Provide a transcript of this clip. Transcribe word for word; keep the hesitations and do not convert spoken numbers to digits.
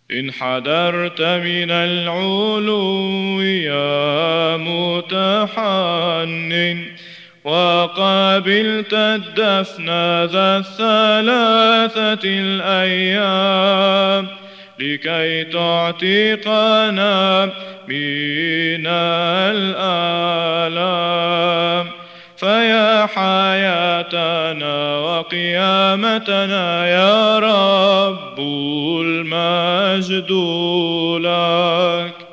إن حضرت من العلو يا متحنن وقابلت الدفن ذا الثلاثة الأيام لكي تعتقنا من الآلام، فيا حياتنا وقيامتنا يا رب المجد لك.